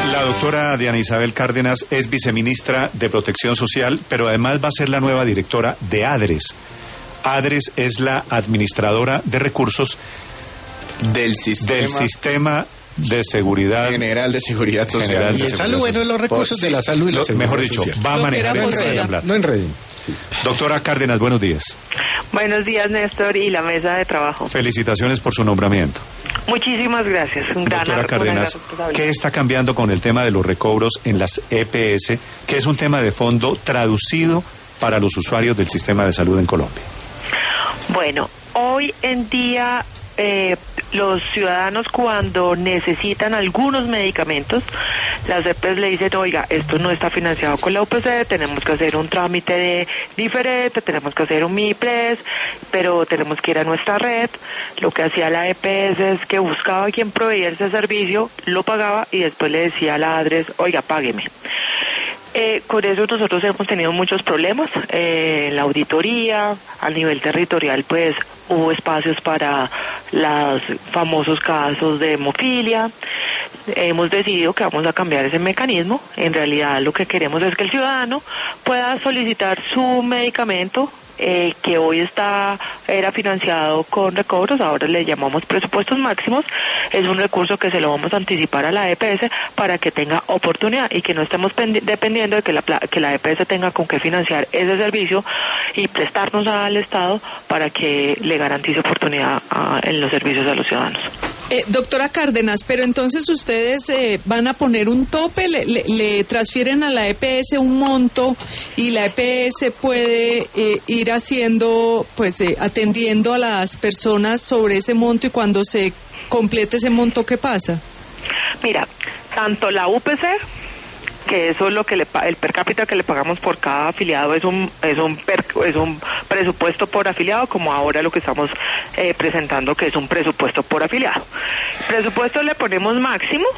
La doctora Diana Isabel Cárdenas es viceministra de Protección Social, pero además va a ser la nueva directora de ADRES. ADRES es la administradora de recursos del sistema de seguridad general de seguridad social. General de salud, bueno, los recursos de la salud y la seguridad mejor dicho, social. va a manejar no enreden. Sí. Doctora Cárdenas, buenos días. Buenos días, Néstor, y la mesa de trabajo. Felicitaciones por su nombramiento. Muchísimas gracias. Doctora Cárdenas, ¿qué está cambiando con el tema de los recobros en las EPS, que es un tema de fondo traducido para los usuarios del sistema de salud en Colombia? Bueno, hoy en día los ciudadanos, cuando necesitan algunos medicamentos, las EPS le dicen: oiga, esto no está financiado con la UPC, tenemos que hacer un trámite diferente, tenemos que hacer un MIPRES, pero tenemos que ir a nuestra red. Lo que hacía la EPS es que buscaba a quien proveía ese servicio, lo pagaba y después le decía a la ADRES: oiga, págueme. Con eso nosotros hemos tenido muchos problemas. En la auditoría, a nivel territorial, pues hubo espacios para los famosos casos de hemofilia. Hemos decidido que vamos a cambiar ese mecanismo. En realidad lo que queremos es que el ciudadano pueda solicitar su medicamento, que hoy era financiado con recobros, ahora le llamamos presupuestos máximos. Es un recurso que se lo vamos a anticipar a la EPS para que tenga oportunidad y que no estemos dependiendo de que la EPS tenga con qué financiar ese servicio y prestarnos al Estado para que le garantice oportunidad en los servicios a los ciudadanos. Doctora Cárdenas, pero entonces ustedes van a poner un tope, le transfieren a la EPS un monto y la EPS puede ir haciendo, pues atendiendo a las personas sobre ese monto, y cuando se complete ese monto, ¿qué pasa? Mira, tanto la UPC, que eso es lo que el per cápita que le pagamos por cada afiliado es un presupuesto por afiliado, como ahora lo que estamos presentando, que es un presupuesto por afiliado. Presupuesto le ponemos máximo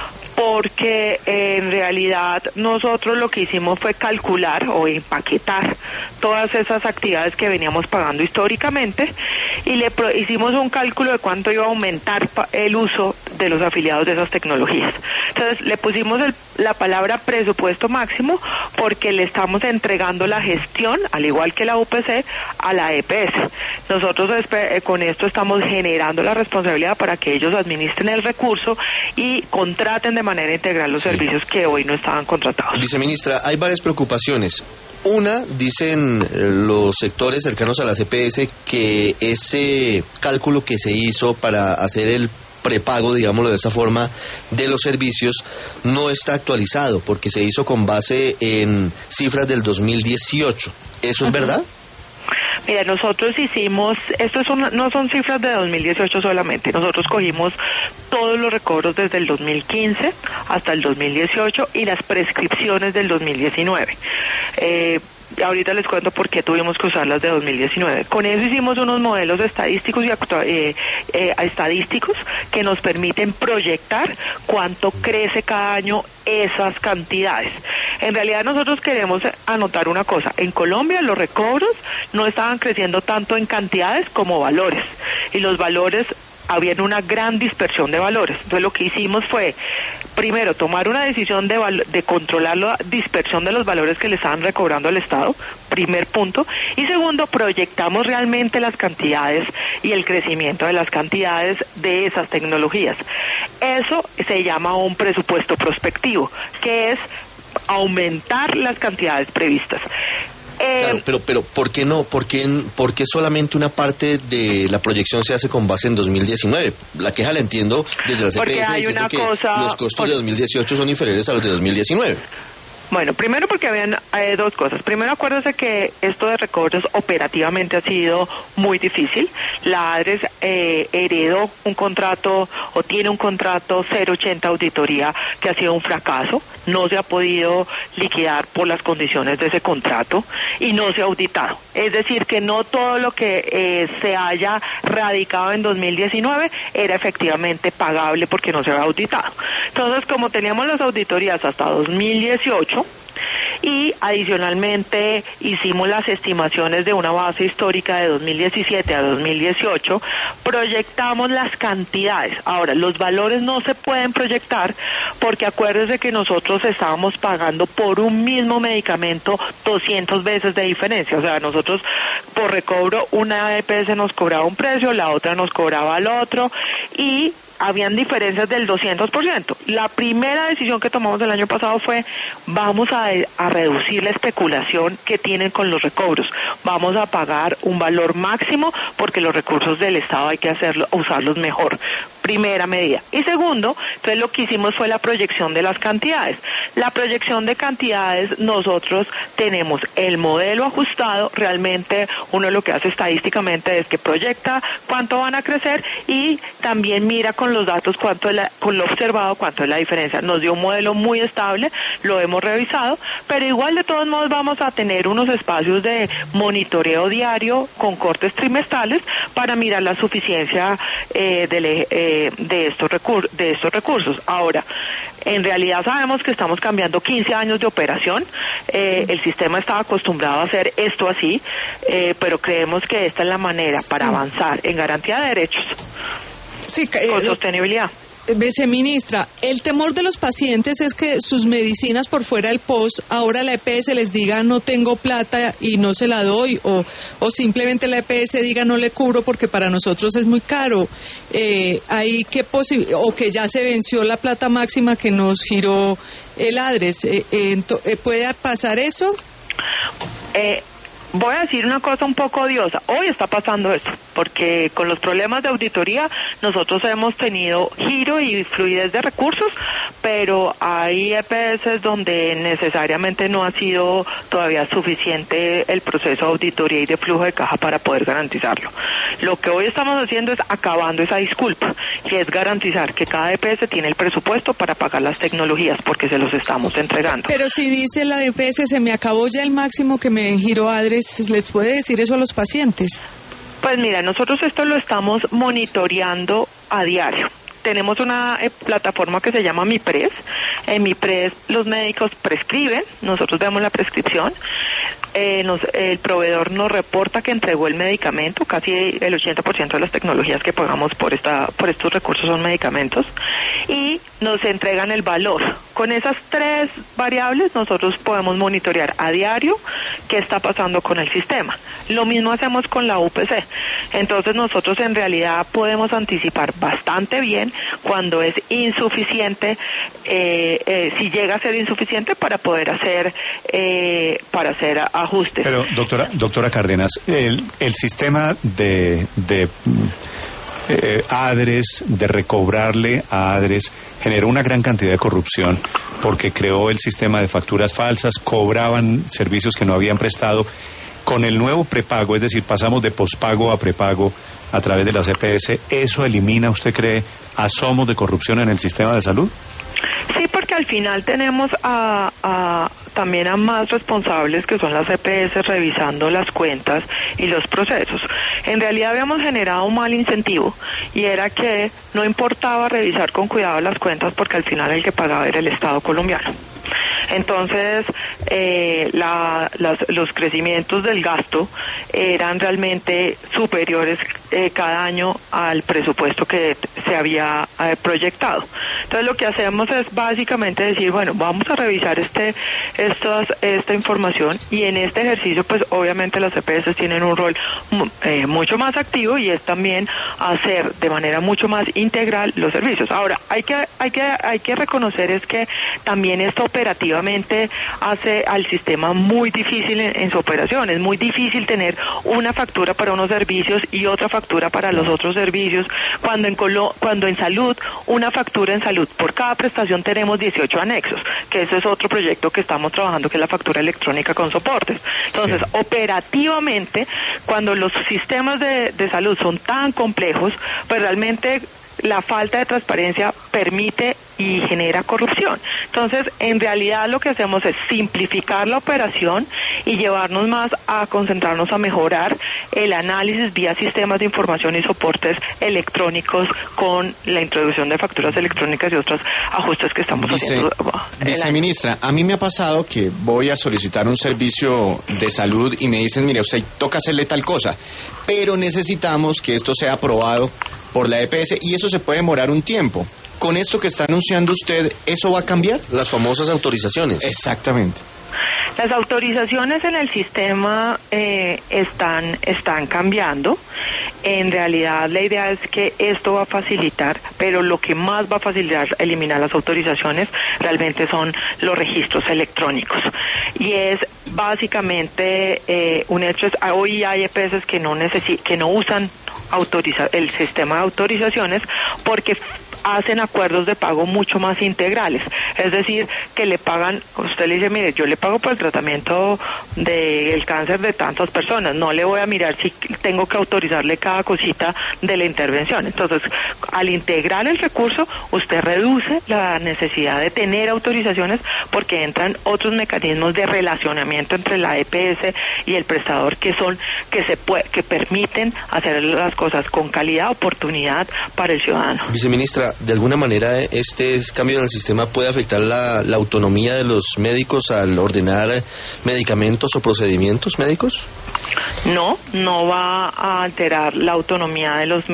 porque en realidad nosotros lo que hicimos fue calcular o empaquetar todas esas actividades que veníamos pagando históricamente y hicimos un cálculo de cuánto iba a aumentar el uso de los afiliados de esas tecnologías. Entonces le pusimos la palabra presupuesto máximo porque le estamos entregando la gestión, al igual que la UPC, a la EPS. Nosotros con esto estamos generando la responsabilidad para que ellos administren el recurso y contraten de manera integral los servicios que hoy no estaban contratados. Viceministra, hay varias preocupaciones. Una, dicen los sectores cercanos a la EPS que ese cálculo que se hizo para hacer el prepago, digámoslo de esa forma, de los servicios no está actualizado porque se hizo con base en cifras del 2018. ¿Eso es verdad? Mira, nosotros hicimos, no son cifras de 2018 solamente, nosotros cogimos todos los recobros desde el 2015 hasta el 2018 y las prescripciones del 2019. Ahorita les cuento por qué tuvimos que usar las de 2019. Con eso hicimos unos modelos estadísticos estadísticos que nos permiten proyectar cuánto crece cada año esas cantidades. En realidad nosotros queremos anotar una cosa: en Colombia los recobros no estaban creciendo tanto en cantidades como valores, y los valores habían una gran dispersión de valores. Entonces lo que hicimos fue, primero, tomar una decisión de controlar la dispersión de los valores que le estaban recobrando al Estado, primer punto, y segundo, proyectamos realmente las cantidades y el crecimiento de las cantidades de esas tecnologías. Eso se llama un presupuesto prospectivo, que es aumentar las cantidades previstas. Claro, pero ¿por qué no? ¿Por qué solamente una parte de la proyección se hace con base en 2019? La queja la entiendo desde la EPS diciendo que los costos de 2018 son inferiores a los de 2019. Bueno, primero porque habían dos cosas. Primero, acuérdese que esto de recobros operativamente ha sido muy difícil. La ADRES heredó un contrato o tiene un contrato 080 auditoría que ha sido un fracaso. No se ha podido liquidar por las condiciones de ese contrato y no se ha auditado. Es decir, que no todo lo que se haya radicado en 2019 era efectivamente pagable porque no se había auditado. Entonces, como teníamos las auditorías hasta 2018, y adicionalmente hicimos las estimaciones de una base histórica de 2017 a 2018, proyectamos las cantidades. Ahora, los valores no se pueden proyectar porque acuérdense que nosotros estábamos pagando por un mismo medicamento 200 veces de diferencia. O sea, nosotros por recobro, una EPS nos cobraba un precio, la otra nos cobraba el otro, y habían diferencias del 200%. La primera decisión que tomamos el año pasado fue, vamos a reducir la especulación que tienen con los recobros. Vamos a pagar un valor máximo porque los recursos del Estado hay que usarlos mejor. Primera medida. Y segundo, entonces lo que hicimos fue la proyección de las cantidades. La proyección de cantidades, nosotros tenemos el modelo ajustado, realmente uno lo que hace estadísticamente es que proyecta cuánto van a crecer y también mira con los datos con lo observado cuánto es la diferencia. Nos dio un modelo muy estable, lo hemos revisado, pero igual de todos modos vamos a tener unos espacios de monitoreo diario con cortes trimestrales para mirar la suficiencia de estos recursos. Ahora, en realidad sabemos que estamos cambiando 15 años de operación. El sistema estaba acostumbrado a hacer esto así, pero creemos que esta es la manera para avanzar en garantía de derechos. Sí, con sostenibilidad. Viceministra, el temor de los pacientes es que sus medicinas por fuera del POS, ahora la EPS les diga no tengo plata y no se la doy, o simplemente la EPS diga no le cubro porque para nosotros es muy caro. ¿Hay qué o que ya se venció la plata máxima que nos giró el ADRES? ¿Puede pasar eso? Voy a decir una cosa un poco odiosa. Hoy está pasando eso, porque con los problemas de auditoría nosotros hemos tenido giro y fluidez de recursos, pero hay EPS donde necesariamente no ha sido todavía suficiente el proceso de auditoría y de flujo de caja para poder garantizarlo. Lo que hoy estamos haciendo es acabando esa disculpa, y es garantizar que cada EPS tiene el presupuesto para pagar las tecnologías, porque se los estamos entregando. Pero si dice la EPS, se me acabó ya el máximo que me giró ADRES, ¿les puede decir eso a los pacientes? Pues mira, nosotros esto lo estamos monitoreando a diario. Tenemos una plataforma que se llama MiPres. En MiPres los médicos prescriben, nosotros vemos la prescripción, el proveedor nos reporta que entregó el medicamento, casi el 80% de las tecnologías que pagamos por estos recursos son medicamentos, y nos entregan el valor. Con esas 3 variables nosotros podemos monitorear a diario qué está pasando con el sistema. Lo mismo hacemos con la UPC. Entonces nosotros en realidad podemos anticipar bastante bien cuando es insuficiente, si llega a ser insuficiente, para poder hacer ajustes. Pero doctora Cárdenas, el sistema de ADRES, de recobrarle a ADRES, generó una gran cantidad de corrupción porque creó el sistema de facturas falsas, cobraban servicios que no habían prestado. Con el nuevo prepago, es decir, pasamos de pospago a prepago a través de las EPS, ¿eso elimina, usted cree, asomos de corrupción en el sistema de salud? Sí, porque al final tenemos también a más responsables, que son las EPS, revisando las cuentas y los procesos. En realidad habíamos generado un mal incentivo, y era que no importaba revisar con cuidado las cuentas porque al final el que pagaba era el Estado colombiano. Entonces, los crecimientos del gasto eran realmente superiores cada año al presupuesto que se había proyectado. Entonces, lo que hacemos es básicamente decir, bueno, vamos a revisar esta información, y en este ejercicio, pues obviamente las EPS tienen un rol mucho más activo, y es también hacer de manera mucho más integral los servicios. Ahora, hay que reconocer es que también esto operativamente hace al sistema muy difícil en su operación. Es muy difícil tener una factura para unos servicios y otra factura para los otros servicios, cuando en salud, una factura en salud por cada prestación tenemos 18 anexos, que ese es otro proyecto que estamos trabajando, que es la factura electrónica con soportes. Entonces, sí, operativamente, cuando los sistemas de salud son tan complejos, pues realmente la falta de transparencia permite y genera corrupción. Entonces, en realidad lo que hacemos es simplificar la operación y llevarnos más a concentrarnos a mejorar el análisis vía sistemas de información y soportes electrónicos con la introducción de facturas electrónicas y otros ajustes que estamos haciendo. Viceministra, a mí me ha pasado que voy a solicitar un servicio de salud y me dicen, mire, usted toca hacerle tal cosa, pero necesitamos que esto sea aprobado por la EPS y eso se puede demorar un tiempo. Con esto que está anunciando usted, ¿eso va a cambiar? Las famosas autorizaciones. Exactamente. Las autorizaciones en el sistema están cambiando. En realidad la idea es que esto va a facilitar, pero lo que más va a facilitar eliminar las autorizaciones realmente son los registros electrónicos. Y es básicamente un hecho, hoy hay EPS que no usan el sistema de autorizaciones porque hacen acuerdos de pago mucho más integrales, es decir, que le pagan, usted le dice, mire, yo le pago por el tratamiento del cáncer de tantas personas, no le voy a mirar si tengo que autorizarle cada cosita de la intervención. Entonces, al integrar el recurso, usted reduce la necesidad de tener autorizaciones porque entran otros mecanismos de relacionamiento entre la EPS y el prestador que permiten hacer las cosas con calidad, oportunidad para el ciudadano. Viceministra, ¿de alguna manera este cambio en el sistema puede afectar la autonomía de los médicos al ordenar medicamentos o procedimientos médicos? No va a alterar la autonomía de los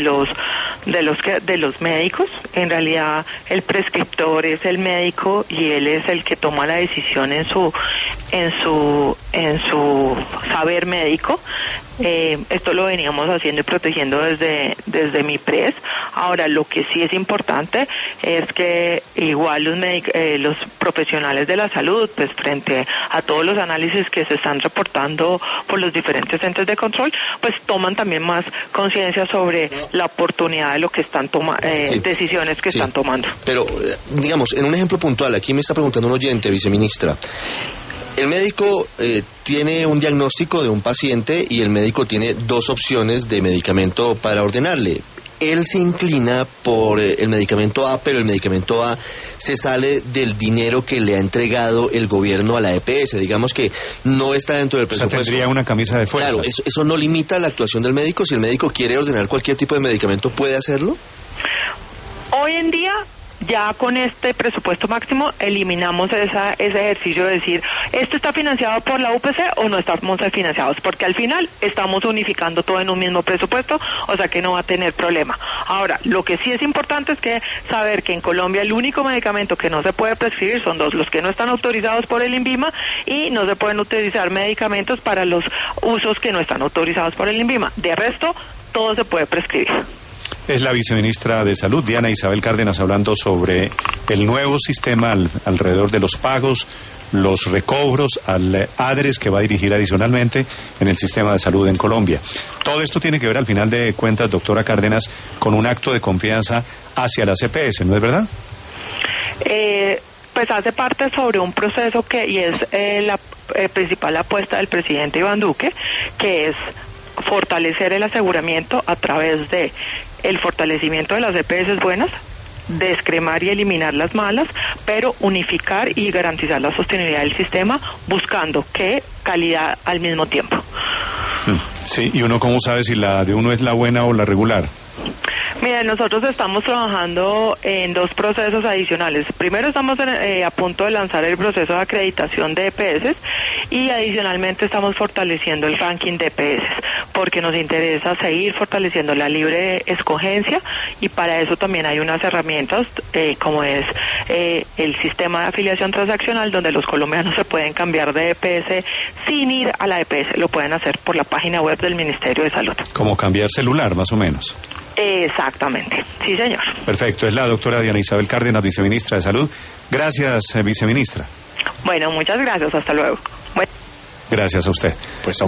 médicos. En realidad, el prescriptor es el médico y él es el que toma la decisión en su saber médico. Esto lo veníamos haciendo y protegiendo desde MIPRES. Ahora, lo que sí es importante es que igual los profesionales de la salud, pues frente a todos los análisis que se están reportando por los diferentes entes de control, pues toman también más conciencia sobre la oportunidad de lo que están decisiones que están tomando. Pero, digamos, en un ejemplo puntual, aquí me está preguntando un oyente, viceministra. El médico tiene un diagnóstico de un paciente y el médico tiene dos opciones de medicamento para ordenarle. Él se inclina por el medicamento A, pero el medicamento A se sale del dinero que le ha entregado el gobierno a la EPS. Digamos que no está dentro del presupuesto. O sea, tendría una camisa de fuerza. Claro, eso no limita la actuación del médico. Si el médico quiere ordenar cualquier tipo de medicamento, ¿puede hacerlo? Hoy en día, ya con este presupuesto máximo eliminamos ese ejercicio de decir, ¿esto está financiado por la UPC o no estamos financiados? Porque al final estamos unificando todo en un mismo presupuesto, o sea que no va a tener problema. Ahora, lo que sí es importante es que saber que en Colombia el único medicamento que no se puede prescribir son los que no están autorizados por el INVIMA, y no se pueden utilizar medicamentos para los usos que no están autorizados por el INVIMA. De resto, todo se puede prescribir. Es la viceministra de Salud, Diana Isabel Cárdenas, hablando sobre el nuevo sistema alrededor de los pagos, los recobros al ADRES que va a dirigir adicionalmente en el sistema de salud en Colombia. Todo esto tiene que ver, al final de cuentas, doctora Cárdenas, con un acto de confianza hacia la CPS, ¿no es verdad? Pues hace parte sobre un proceso y es la principal apuesta del presidente Iván Duque, que es fortalecer el aseguramiento a través de el fortalecimiento de las EPS buenas, descremar y eliminar las malas, pero unificar y garantizar la sostenibilidad del sistema, buscando calidad al mismo tiempo. Sí, ¿y uno cómo sabe si la de uno es la buena o la regular? Mira, nosotros estamos trabajando en dos procesos adicionales. Primero estamos a punto de lanzar el proceso de acreditación de EPS y adicionalmente estamos fortaleciendo el ranking de EPS porque nos interesa seguir fortaleciendo la libre escogencia, y para eso también hay unas herramientas como es el sistema de afiliación transaccional, donde los colombianos se pueden cambiar de EPS sin ir a la EPS. Lo pueden hacer por la página web del Ministerio de Salud. Como cambiar celular, más o menos. Exactamente, sí señor. Perfecto, es la doctora Diana Isabel Cárdenas, viceministra de Salud. Gracias, viceministra. Bueno, muchas gracias, hasta luego. Gracias a usted. Pues